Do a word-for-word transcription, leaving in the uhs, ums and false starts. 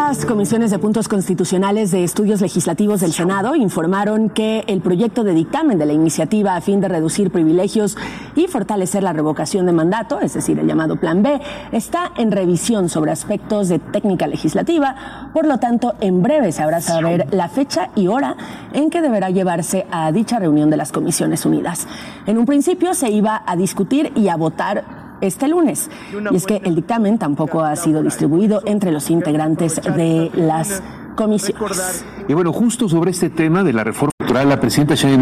Las comisiones de puntos constitucionales de estudios legislativos del Senado informaron que el proyecto de dictamen de la iniciativa a fin de reducir privilegios y fortalecer la revocación de mandato, es decir, el llamado Plan B, está en revisión sobre aspectos de técnica legislativa. Por lo tanto, en breve se habrá saber la fecha y hora en que deberá llevarse a dicha reunión de las Comisiones Unidas. En un principio se iba a discutir y a votar este lunes. Y es que el dictamen tampoco ha sido distribuido entre los integrantes de las comisiones. Y bueno, justo sobre este tema de la reforma electoral, la presidenta Sheinbaum